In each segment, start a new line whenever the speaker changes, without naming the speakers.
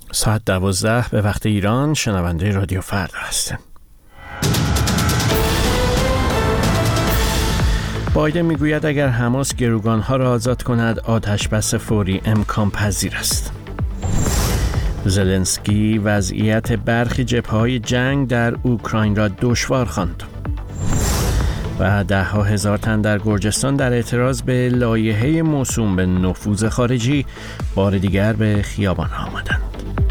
ساعت 12 به وقت ایران. شنونده رادیو فردا هستن. بایدن میگوید اگر حماس گروگانها را آزاد کند آتشبس فوری امکان پذیر است. زلنسکی وضعیت برخی جبهه‌های جنگ در اوکراین را دشوار خواند. و 10,000 تن در گرجستان در اعتراض به لایحه موسوم به نفوذ خارجی بار دیگر به خیابان‌ها آمدند.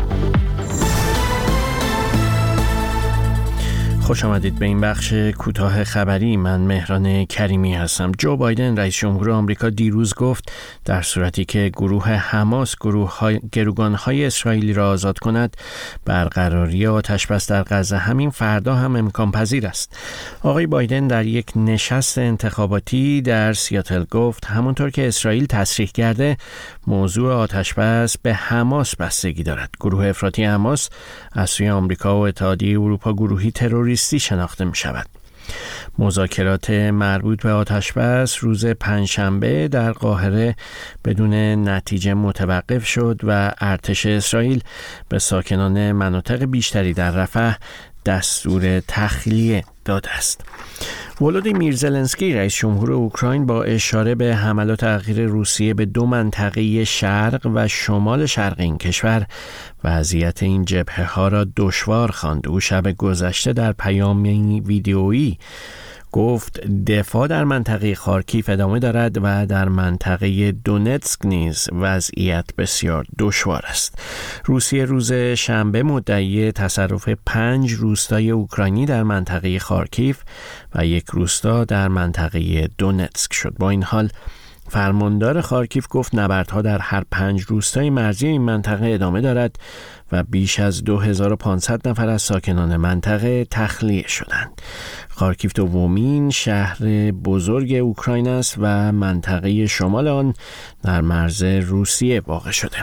خوش آمدید به این بخش کوتاه خبری. من مهران کریمی هستم. جو بایدن رئیس جمهور آمریکا دیروز گفت در صورتی که گروه حماس گروگانهای اسرائیلی را آزاد کند برقراری آتشبس در غزه همین فردا هم امکان پذیر است. آقای بایدن در یک نشست انتخاباتی در سیاتل گفت همونطور که اسرائیل تصریح کرده موضوع آتشبس به حماس بستگی دارد. گروه افراطی حماس از سوی آمریکا و اتحادیه اروپا گروهی تروریستی شناخته می شود. مذاکرات مربوط به آتشبس روز پنجشنبه در قاهره بدون نتیجه متوقف شد و ارتش اسرائیل به ساکنان مناطق بیشتری در رفح دستور تخلیه داده است. ولودیمیر زلنسکی رئیس جمهور اوکراین با اشاره به حملات اخیر روسیه به 2 منطقه شرق و شمال شرق این کشور وضعیت این جبهه‌ها را دشوار خواند. او شب گذشته در پیامی ویدیویی گفت دفاع در منطقه خارکیف ادامه دارد و در منطقه دونتسک نیز وضعیت بسیار دشوار است. روسیه روز شنبه مدعی تصرف 5 روستای اوکراینی در منطقه خارکیف و 1 روستا در منطقه دونتسک شد. با این حال فرماندار خارکیف گفت نبردها در هر 5 روستای مرزی این منطقه ادامه دارد و بیش از 2500 نفر از ساکنان منطقه تخلیه شدند. خارکیف دومین شهر بزرگ اوکراین است و منطقه شمال آن در مرز روسیه واقع شده.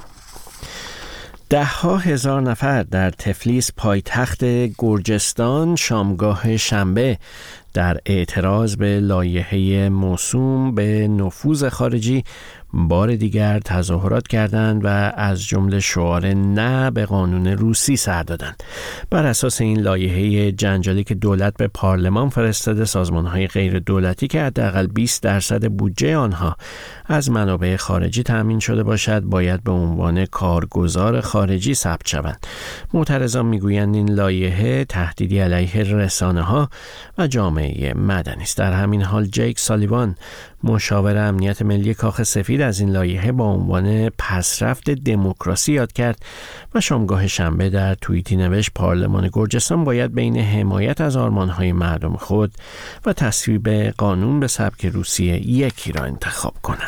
10,000 نفر در تفلیس پایتخت گرجستان شامگاه شنبه در اعتراض به لایحه موسوم به نفوذ خارجی بار دیگر تظاهرات کردند و از جمله شعار نه به قانون روسی سر دادند. بر اساس این لایحه جنجالی که دولت به پارلمان فرستاده، سازمان‌های غیر دولتی که حداقل 20% بودجه آنها از منابع خارجی تأمین شده باشد باید به عنوان کارگزار خارجی ثبت شوند. معترضان میگویند این لایحه تهدیدی علیه رسانه‌ها و جامعه مدنی است. در همین حال جیک سالیوان مشاور امنیت ملی کاخ سفید از این لایحه با عنوان پسرفت دموکراسی یاد کرد و شامگاه شنبه در توییتی نوشت پارلمان گرجستان باید بین حمایت از آرمان‌های مردم خود و تصویب قانون به سبک روسیه یکی را انتخاب کند.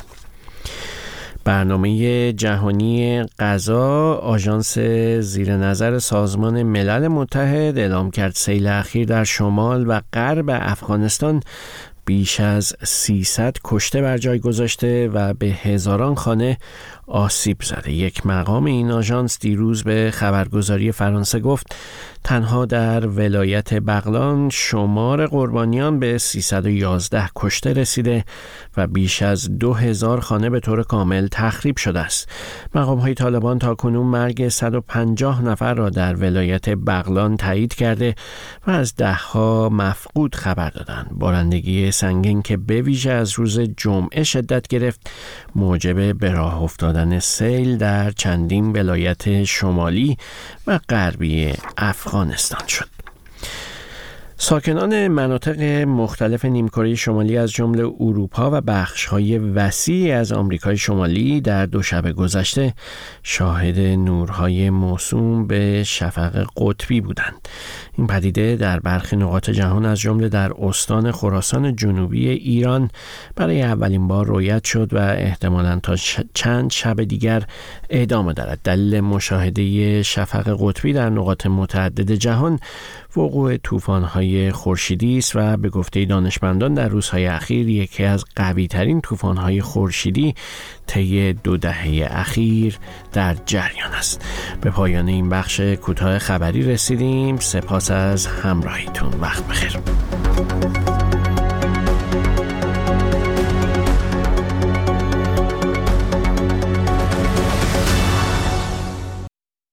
برنامه جهانی غذا آژانس زیر نظر سازمان ملل متحد اعلام کرد سیل اخیر در شمال و غرب افغانستان بیش از 300 کشته بر جای گذاشته و به هزاران خانه آسیب زده. یک مقام این آژانس دیروز به خبرگزاری فرانسه گفت تنها در ولایت بغلان شمار قربانیان به 311 کشته رسیده و بیش از 2000 خانه به طور کامل تخریب شده است. مقام‌های طالبان تاکنون مرگ 150 نفر را در ولایت بغلان تایید کرده و از 10 مفقود خبر دادند. بارندگی سنگین که به ویژه از روز جمعه شدت گرفت موجب به راه افتادن سیل در چندین ولایت شمالی و غربی افغانستان شد. ساکنان مناطق مختلف نیمکره شمالی از جمله اروپا و بخش‌های وسیعی از آمریکای شمالی در 2 شب گذشته شاهد نورهای موسوم به شفق قطبی بودند. این پدیده در برخی نقاط جهان از جمله در استان خراسان جنوبی ایران برای اولین بار رؤیت شد و احتمالاً تا چند شب دیگر ادامه دارد. دلیل مشاهده شفق قطبی در نقاط متعدد جهان وقوع طوفان‌های خورشیدی است و به گفته دانشمندان در روزهای اخیر یکی از قوی‌ترین طوفان‌های خورشیدی طی 2 دهه اخیر در جریان است. به پایان این بخش کوتاه خبری رسیدیم. سپاس از همراهیتون. وقت بخیر.